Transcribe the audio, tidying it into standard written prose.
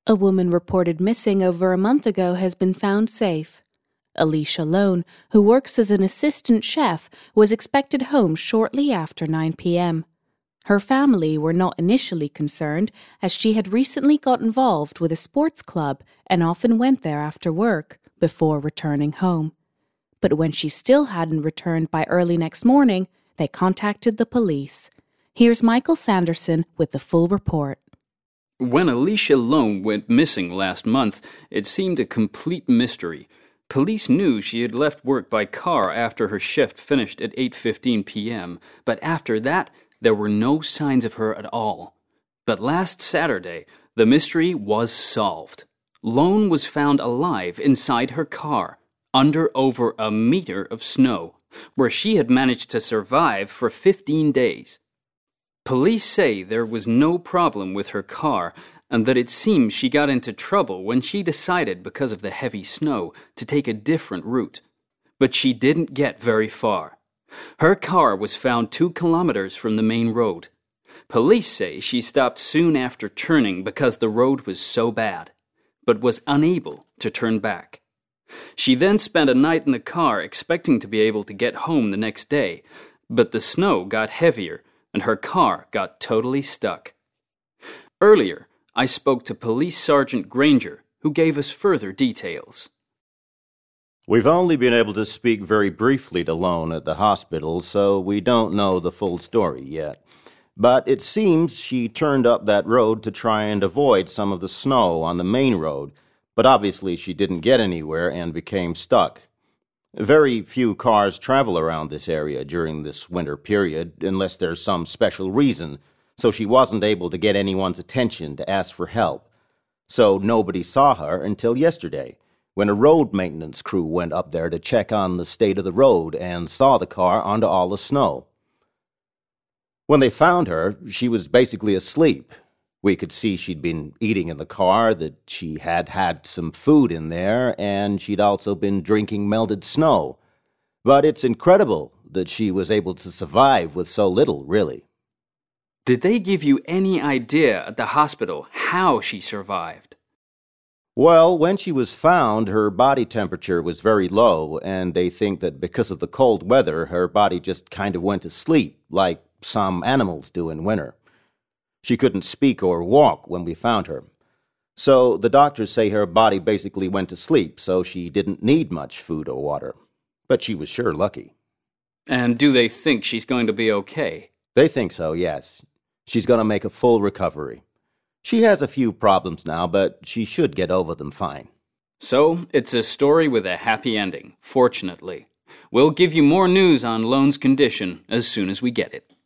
A woman reported missing over a month ago has been found safe. Alicia Lone, who works as an assistant chef, was expected home shortly after 9 p.m. Her family were not initially concerned, as she had recently got involved with a sports club and often went there after work, before returning home. But when she still hadn't returned by early next morning, they contacted the police. Here's Michael Sanderson with the full report. When Alicia Lone went missing last month, it seemed a complete mystery. Police knew she had left work by car after her shift finished at 8:15 p.m., but after that, there were no signs of her at all. But last Saturday, the mystery was solved. Lone was found alive inside her car, under over a meter of snow, where she had managed to survive for 15 days. Police say there was no problem with her car, and that it seems she got into trouble when she decided, because of the heavy snow, to take a different route. But she didn't get very far. Her car was found 2 kilometers from the main road. Police say she stopped soon after turning because the road was so bad, but was unable to turn back. She then spent a night in the car expecting to be able to get home the next day, but the snow got heavier and her car got totally stuck. Earlier, I spoke to Police Sergeant Granger, who gave us further details. We've only been able to speak very briefly to Lone at the hospital, so we don't know the full story yet. But it seems she turned up that road to try and avoid some of the snow on the main road, but obviously she didn't get anywhere and became stuck. Very few cars travel around this area during this winter period, unless there's some special reason, so she wasn't able to get anyone's attention to ask for help. So nobody saw her until yesterday, when a road maintenance crew went up there to check on the state of the road and saw the car onto all the snow. When they found her, she was basically asleep. We could see she'd been eating in the car, that she had had some food in there, and she'd also been drinking melted snow. But it's incredible that she was able to survive with so little, really. Did they give you any idea at the hospital how she survived? Well, when she was found, her body temperature was very low, and they think that because of the cold weather, her body just kind of went to sleep, like some animals do in winter. She couldn't speak or walk when we found her. So the doctors say her body basically went to sleep, so she didn't need much food or water. But she was sure lucky. And do they think she's going to be okay? They think so, yes. She's going to make a full recovery. She has a few problems now, but she should get over them fine. So, it's a story with a happy ending, fortunately. We'll give you more news on Lone's condition as soon as we get it.